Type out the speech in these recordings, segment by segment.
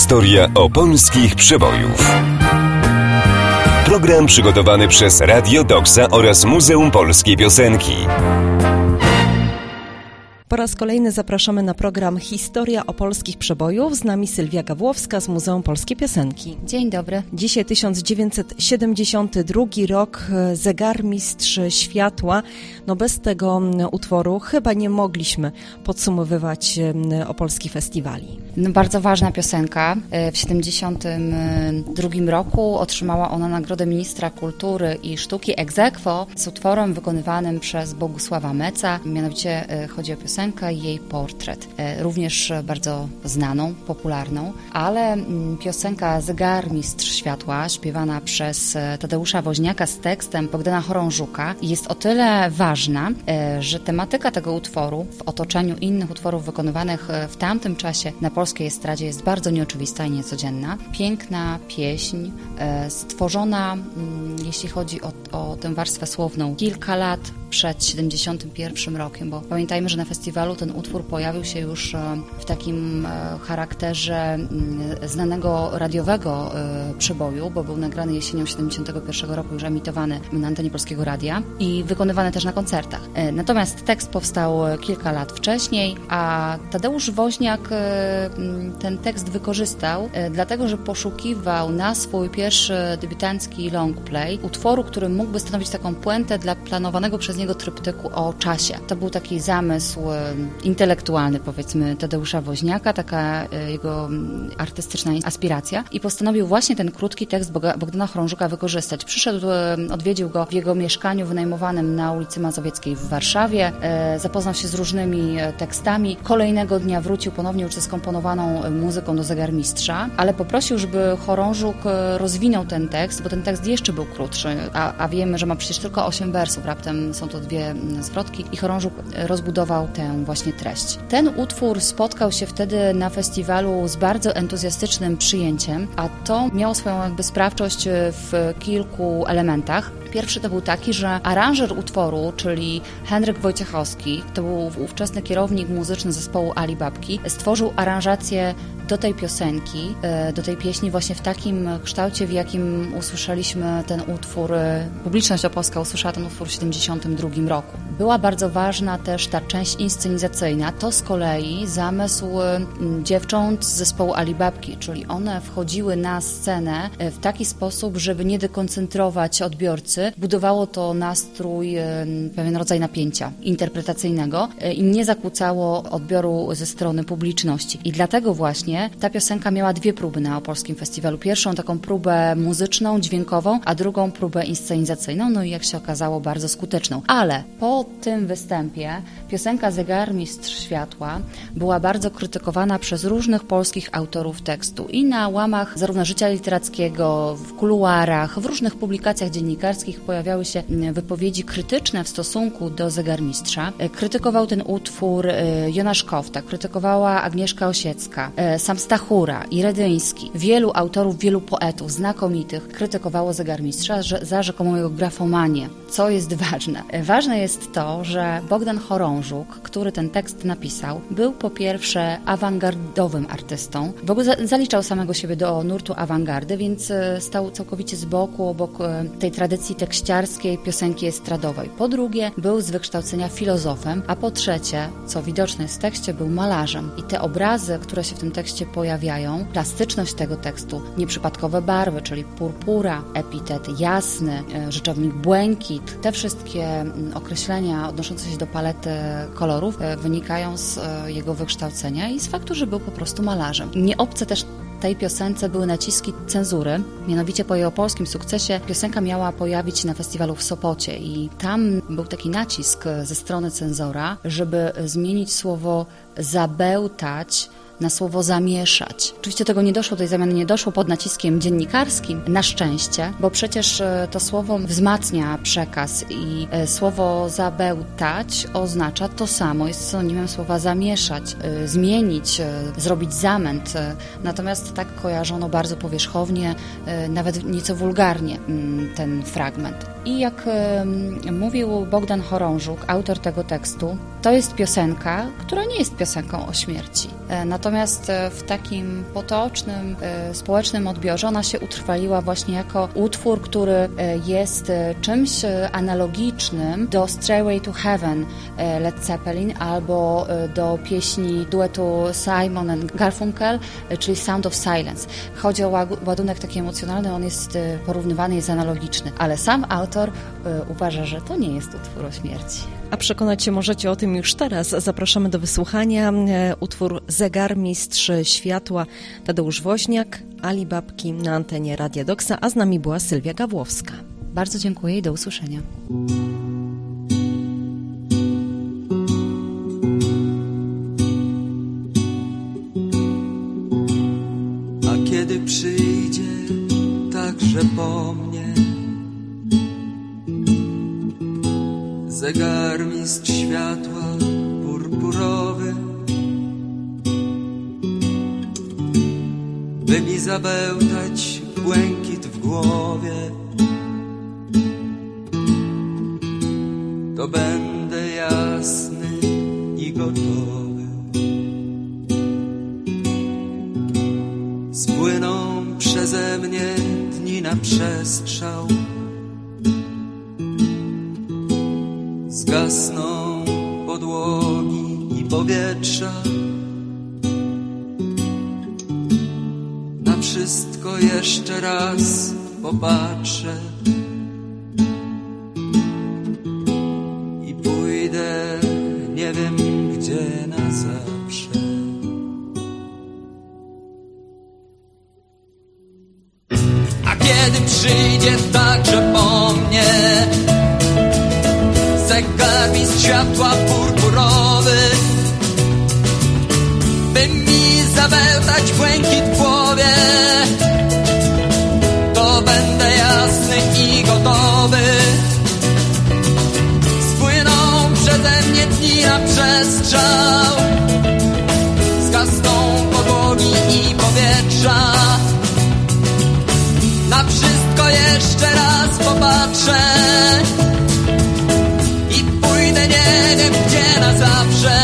Historia opolskich przebojów. Program przygotowany przez Radio Doksa oraz Muzeum Polskiej Piosenki. Po raz kolejny zapraszamy na program Historia opolskich przebojów. Z nami Sylwia Gawłowska z Muzeum Polskiej Piosenki. Dzień dobry. Dzisiaj 1972 rok, Zegarmistrz Światła. No bez tego utworu chyba nie mogliśmy podsumowywać opolskich festiwali. No bardzo ważna piosenka. W 1972 roku otrzymała ona Nagrodę Ministra Kultury i Sztuki ex aequo z utworem wykonywanym przez Bogusława Meca. Mianowicie chodzi o piosenkę i jej portret. Również bardzo znaną, popularną, ale piosenka Zegarmistrz Światła, śpiewana przez Tadeusza Woźniaka z tekstem Bogdana Chorążuka, jest o tyle ważna, że tematyka tego utworu w otoczeniu innych utworów wykonywanych w tamtym czasie na polskiej estradzie jest bardzo nieoczywista i niecodzienna. Piękna pieśń, stworzona, jeśli chodzi o tę warstwę słowną, kilka lat przed 71 rokiem, bo pamiętajmy, że na festiwalu ten utwór pojawił się już w takim charakterze znanego radiowego przeboju, bo był nagrany jesienią 71 roku, już emitowany na antenie Polskiego Radia i wykonywany też na koncertach. Natomiast tekst powstał kilka lat wcześniej, a Tadeusz Woźniak ten tekst wykorzystał, dlatego że poszukiwał na swój pierwszy debiutancki long play utworu, który mógłby stanowić taką puentę dla planowanego przez niego tryptyku o czasie. To był taki zamysł intelektualny, powiedzmy, Tadeusza Woźniaka, taka jego artystyczna aspiracja i postanowił właśnie ten krótki tekst Bogdana Chorążuka wykorzystać. Przyszedł, odwiedził go w jego mieszkaniu wynajmowanym na ulicy Mazowieckiej w Warszawie, zapoznał się z różnymi tekstami. Kolejnego dnia wrócił ponownie już ze skomponowaną muzyką do Zegarmistrza, ale poprosił, żeby Chorążuk rozwinął ten tekst, bo ten tekst jeszcze był krótszy, a wiemy, że ma przecież tylko 8 wersów, raptem są to 2 zwrotki i Chorążuk rozbudował tę właśnie treść. Ten utwór spotkał się wtedy na festiwalu z bardzo entuzjastycznym przyjęciem, a to miało swoją jakby sprawczość w kilku elementach. Pierwszy to był taki, że aranżer utworu, czyli Henryk Wojciechowski, to był ówczesny kierownik muzyczny zespołu Ali Babki, stworzył aranżację do tej piosenki, do tej pieśni właśnie w takim kształcie, w jakim usłyszeliśmy ten utwór, publiczność opolska usłyszała ten utwór w 1972 roku. Była bardzo ważna też ta część inscenizacyjna. To z kolei zamysł dziewcząt z zespołu Ali Babki, czyli one wchodziły na scenę w taki sposób, żeby nie dekoncentrować odbiorcy. Budowało to nastrój, pewien rodzaj napięcia interpretacyjnego i nie zakłócało odbioru ze strony publiczności. I dlatego właśnie ta piosenka miała 2 próby na opolskim festiwalu. Pierwszą taką próbę muzyczną, dźwiękową, a drugą próbę inscenizacyjną, no i jak się okazało bardzo skuteczną. Ale po tym występie piosenka Zegarmistrz Światła była bardzo krytykowana przez różnych polskich autorów tekstu i na łamach zarówno życia literackiego, w kuluarach, w różnych publikacjach dziennikarskich pojawiały się wypowiedzi krytyczne w stosunku do Zegarmistrza. Krytykował ten utwór Jonasz Kofta, krytykowała Agnieszka Osiecka, sam Stachura i Redyński. Wielu autorów, wielu poetów znakomitych krytykowało Zegarmistrza za rzekomą jego grafomanię. Co jest ważne? Ważne jest to, że Bogdan Chorążuk, który ten tekst napisał, był po pierwsze awangardowym artystą. W ogóle zaliczał samego siebie do nurtu awangardy, więc stał całkowicie z boku, obok tej tradycji tekściarskiej piosenki estradowej. Po drugie, był z wykształcenia filozofem, a po trzecie, co widoczne jest w tekście, był malarzem. I te obrazy, które się w tym tekście pojawiają, plastyczność tego tekstu, nieprzypadkowe barwy, czyli purpura, epitet jasny, rzeczownik błękit, te wszystkie określenia odnoszące się do palety kolorów wynikają z jego wykształcenia i z faktu, że był po prostu malarzem. Nieobce też tej piosence były naciski cenzury, mianowicie po jej opolskim sukcesie piosenka miała pojawić się na festiwalu w Sopocie i tam był taki nacisk ze strony cenzora, żeby zmienić słowo zabełtać na słowo zamieszać. Oczywiście tego nie doszło, tej zamiany nie doszło pod naciskiem dziennikarskim, na szczęście, bo przecież to słowo wzmacnia przekaz i słowo zabełtać oznacza to samo, jest synonimem słowa zamieszać, zmienić, zrobić zamęt. Natomiast tak kojarzono bardzo powierzchownie, nawet nieco wulgarnie ten fragment. I jak mówił Bogdan Chorążuk, autor tego tekstu, to jest piosenka, która nie jest piosenką o śmierci. Natomiast w takim potocznym, społecznym odbiorze ona się utrwaliła właśnie jako utwór, który jest czymś analogicznym do Stairway to Heaven Led Zeppelin albo do pieśni duetu Simon and Garfunkel, czyli Sound of Silence. Chodzi o ładunek taki emocjonalny, on jest porównywany, jest analogiczny, ale sam autor uważa, że to nie jest utwór o śmierci. A przekonać się możecie o tym już teraz. Zapraszamy do wysłuchania utwór Zegarmistrz Światła, Tadeusz Woźniak, Ali Babki na antenie Radia Doksa, a z nami była Sylwia Gawłowska. Bardzo dziękuję i do usłyszenia. A kiedy przyjdzie także po mnie zegarmistrz światła purpurowy, by mi zabełtać błękit w głowie, to będę jasny i gotowy. Spłyną przeze mnie dni na przestrzał, zgasną podłogi i powietrza. Na wszystko jeszcze raz popatrzę i pójdę nie wiem gdzie na zawsze. A kiedy przyjdzie także po mnie zegarmistrz światła purpurowy, by mi zabełtać błękit w głowie, to będę jasny i gotowy. Spłyną przeze mnie dni na przestrzał, zgasną podłogi i powietrza. Na wszystko jeszcze raz popatrzę i pójdę nie wiem gdzie na zawsze.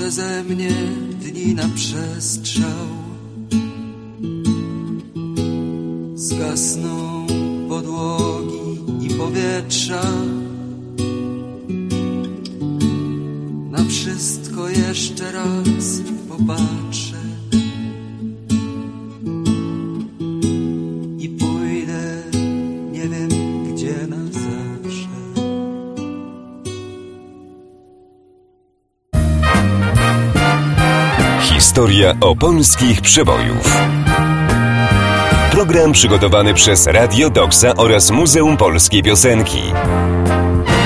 przeze mnie dni na przestrzał. Zgasną podłogi i powietrza. Na wszystko jeszcze raz popatrzę i pójdę, nie wiem gdzie na zawsze. Historia opolskich przebojów. Program przygotowany przez Radio Doksa oraz Muzeum Polskiej Piosenki.